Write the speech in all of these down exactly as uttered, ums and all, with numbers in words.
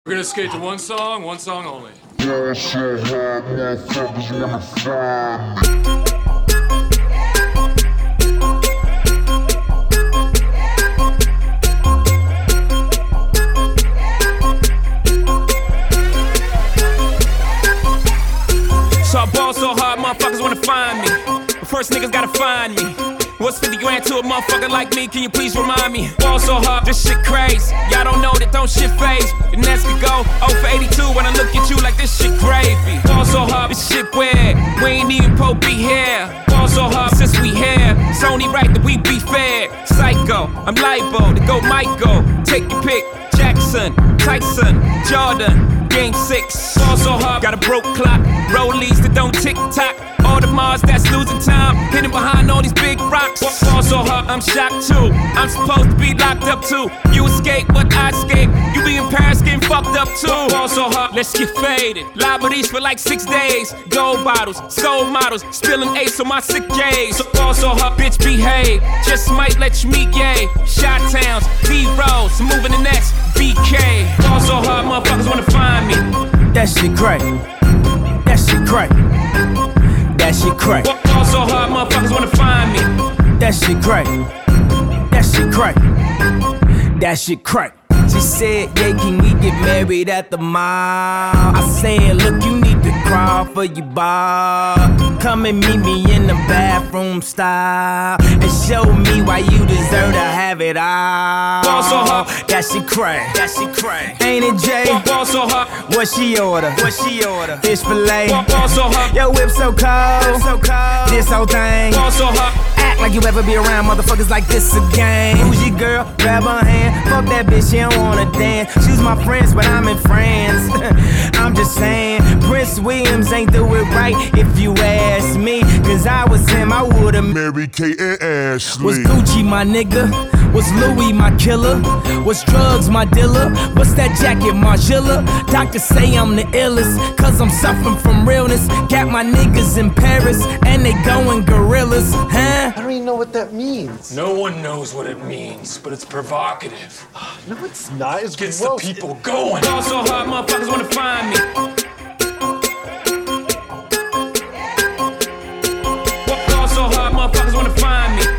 We're gonna skate to one song, one song only. Yeah, so hard, motherfuckers wanna find me. So I ball so hard, motherfuckers wanna find me. But first niggas gotta find me. What's fifty grand to a motherfucker like me? Can you please remind me? Ball so hard, this shit crazy. Y'all don't know that don't shit phase. The Nets could go oh for eighty-two when I look at you like this shit gravy. Ball so hard, this shit weird. We ain't even po be here. Ball so hard since we here. It's only right that we be fair. Psycho, I'm liable to go Michael. Take your pick. Jackson, Tyson, Jordan. Game six. Ball so hard, got a broke clock. Rollies that don't tick tock. All the Mars that's losing time, hidden behind all these big rocks. Ball so hard, I'm shocked too. I'm supposed to be locked up too. You escape, but I escape. You be in Paris getting fucked up too. Ball so hard, let's get faded. Liberties for like six days. Gold bottles, soul models, spilling ace on my sick days. So ball so hard, bitch behave. Just might let you meet gay. Shot towns, B-rolls, moving the next B K. Ball so hard, motherfuckers wanna find me. That shit crack. That shit crack. That shit crack. Ball so hard, motherfuckers wanna find me. That shit crack. That shit crack. That shit crack. She said, yeah, can we get married at the mall? I said, look, you need to crawl for your bar. Come and meet me in the bathroom style and show me why you deserve to have it all. Ball so hard. That shit crack. That shit crack. Ain't it, Jay? Ball so hard. What she order? What she order? Fish fillet. Ball so hard. Your whip so cold. So cold. This whole thing. Ball so hard. Act like you ever be around motherfuckers like this again. Who's your girl? Grab her hand. Fuck that bitch, she don't wanna dance. She's my friends, but I'm in France. I'm just saying, Prince Williams ain't do it right if you ask me. Cause I was him, I would've Mary Kate and Ashley. Was Gucci my nigga? Was Louis my killer? Was drugs my dealer? What's that jacket, Margiela? Doctors say I'm the illest, cause I'm suffering from realness. Got my niggas in Paris, and they going gorillas, huh? I don't even know what that means. No one knows what it means, but it's provocative. No, it's not. It's Gets gross. the people going. Ball so hard, motherfuckers wanna find me. Ball so hard, motherfuckers wanna find me.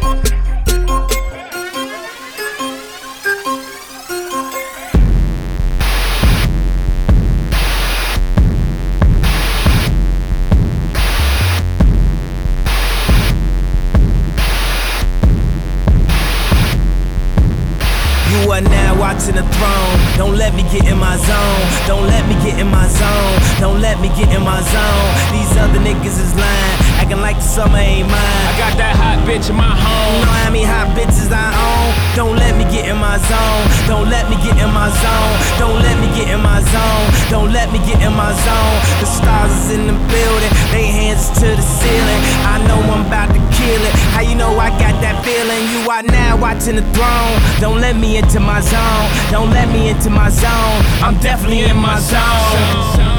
You are now watching the throne. Don't let me get in my zone. Don't let me get in my zone. Don't let me get in my zone. These other niggas is lying, acting like the summer ain't mine. I got that hot bitch in my You home. know how many hot bitches I own? Don't let me get in my zone. Don't let me get in my zone. Don't let me get in my zone. Don't let me get in my zone. The stars is in the building, they hands to the ceiling. I know I'm about to kill it. How you know I got that feeling? You are now watching the throne. Don't let me into my zone. Don't let me into my zone. I'm definitely in my zone.